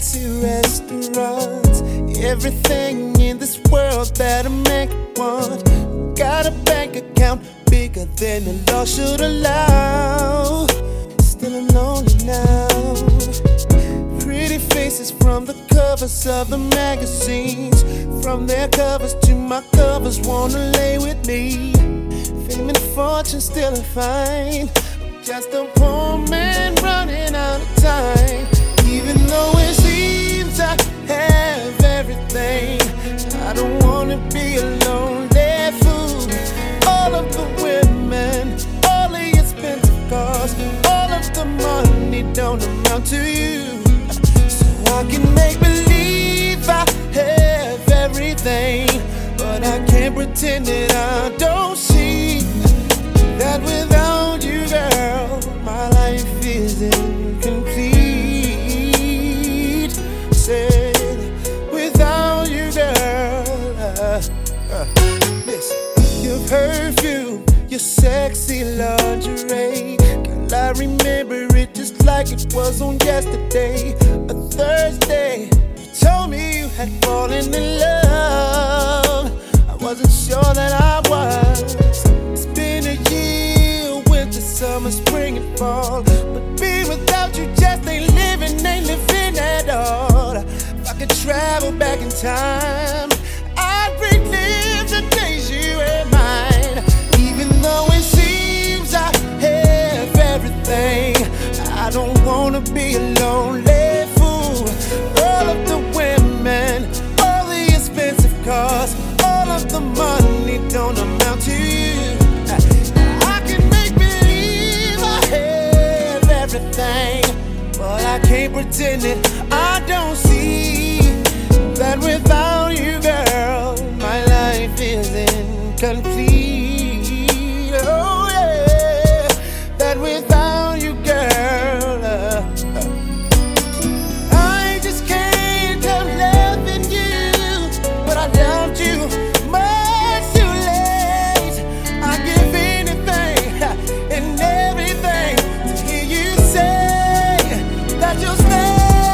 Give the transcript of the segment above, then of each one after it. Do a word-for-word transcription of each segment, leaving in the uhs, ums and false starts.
fancy restaurants, everything in this world that a man could want. Got a bank account bigger than the law should allow. Still I'm lonely now. Pretty faces from the covers of the magazines, from their covers to my covers, wanna lay with me. Fame and fortune still I find, just a poor man running out of time. Even though it seems I have everything, I don't wanna be a lonely fool. All of the women, all the expensive cars, all of the money don't amount to you. So I can make believe I have everything, but I can't pretend that I don't see that without you, girl, my life is incomplete. Said, without you, girl, uh, uh, listen. Your perfume, your sexy lingerie, girl, I remember it just like it was on yesterday. A Thursday, you told me you had fallen in love. I wasn't sure that I was. It's been a year, winter, summer, spring, and fall, but being without you just ain't living, ain't living at all. If I could travel back in time, I'd relive the days you were mine. Even though it seems I have everything, I don't wanna be a lonely fool. All of the women, all the expensive cars, all of the money don't amount to you. I can make believe I have everything, but I can't pretend that I don't see that without you, girl, my life is incomplete. Oh yeah, that without you, girl, uh, uh, I just can't help loving you, but I loved you much too late. I give anything and everything to hear you say that you'll stay.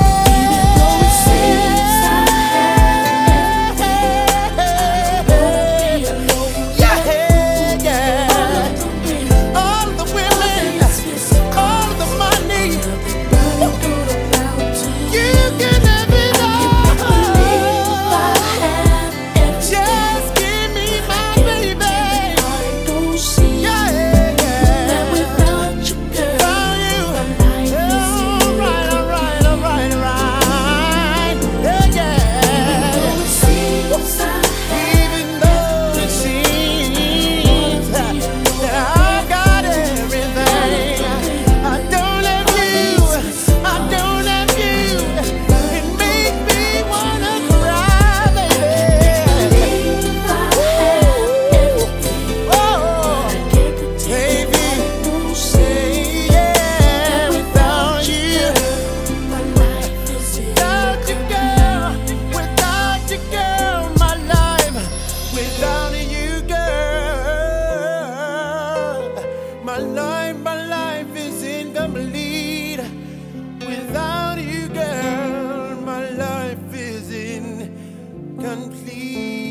My life, my life is incomplete. Without you, girl, my life is incomplete.